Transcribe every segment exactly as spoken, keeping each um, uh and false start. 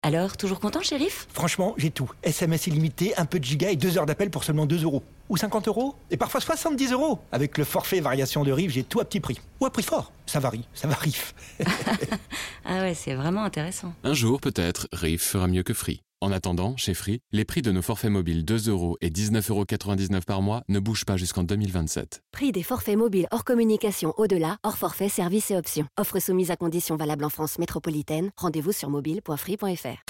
Alors, toujours content, shérif? Franchement, j'ai tout. S M S illimité, un peu de giga et deux heures d'appel pour seulement deux euros. Ou cinquante euros. Et parfois soixante-dix euros. Avec le forfait variation de rive, j'ai tout à petit prix. Ou à prix fort. Ça varie, ça varie. Ah ouais, c'est vraiment intéressant. Un jour, peut-être, Rive fera mieux que Free. En attendant, chez Free, les prix de nos forfaits mobiles deux euros et dix-neuf euros quatre-vingt-dix-neuf par mois ne bougent pas jusqu'en deux mille vingt-sept. Prix des forfaits mobiles hors communication au-delà, hors forfait, services et options. Offre soumise à conditions valables en France métropolitaine. Rendez-vous sur mobile point free point f r.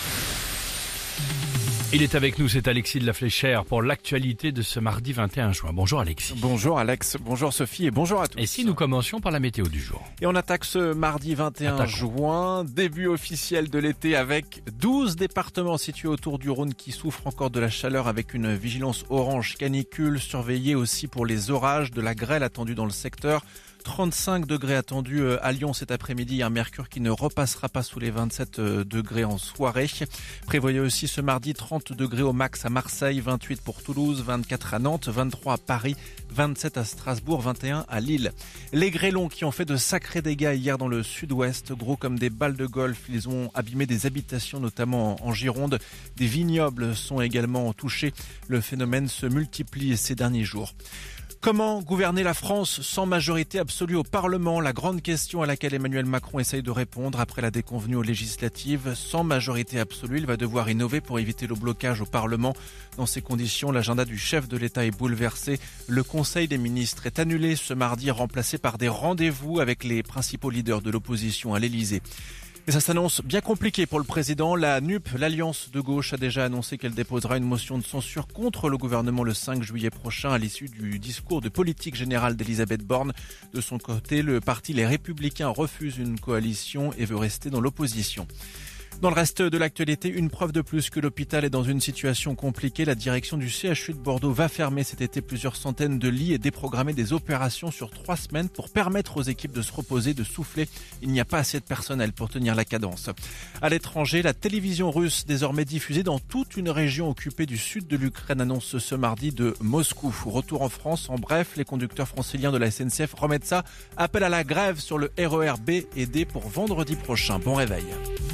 Il est avec nous, c'est Alexis de la Fléchère pour l'actualité de ce mardi vingt et un juin. Bonjour Alexis. Bonjour Alex, bonjour Sophie et bonjour à tous. Et si nous commencions par la météo du jour? Et on attaque ce mardi vingt et un Attaquons. juin, début officiel de l'été avec douze départements situés autour du Rhône qui souffrent encore de la chaleur avec une vigilance orange canicule, surveillée aussi pour les orages, de la grêle attendue dans le secteur. trente-cinq degrés attendus à Lyon cet après-midi, un mercure qui ne repassera pas sous les vingt-sept degrés en soirée. Prévoyez aussi ce mardi trente degrés au max à Marseille, vingt-huit pour Toulouse, vingt-quatre à Nantes, vingt-trois à Paris, vingt-sept à Strasbourg, vingt et un à Lille. Les grêlons qui ont fait de sacrés dégâts hier dans le sud-ouest, gros comme des balles de golf, ils ont abîmé des habitations notamment en Gironde. Des vignobles sont également touchés. Le phénomène se multiplie ces derniers jours. Comment gouverner la France sans majorité absolue au Parlement? La grande question à laquelle Emmanuel Macron essaye de répondre après la déconvenue aux législatives. Sans majorité absolue, il va devoir innover pour éviter le blocage au Parlement. Dans ces conditions, l'agenda du chef de l'État est bouleversé. Le Conseil des ministres est annulé ce mardi, remplacé par des rendez-vous avec les principaux leaders de l'opposition à l'Élysée. Et ça s'annonce bien compliqué pour le président. La N U P, l'Alliance de gauche, a déjà annoncé qu'elle déposera une motion de censure contre le gouvernement le cinq juillet prochain à l'issue du discours de politique générale d'Elisabeth Borne. De son côté, le parti Les Républicains refuse une coalition et veut rester dans l'opposition. Dans le reste de l'actualité, une preuve de plus que l'hôpital est dans une situation compliquée. La direction du C H U de Bordeaux va fermer cet été plusieurs centaines de lits et déprogrammer des opérations sur trois semaines pour permettre aux équipes de se reposer, de souffler. Il n'y a pas assez de personnel pour tenir la cadence. À l'étranger, la télévision russe, désormais diffusée dans toute une région occupée du sud de l'Ukraine, annonce ce mardi de Moscou. Retour en France, en bref, les conducteurs franciliens de la S N C F remettent ça. Appel à la grève sur le R E R B et D pour vendredi prochain. Bon réveil.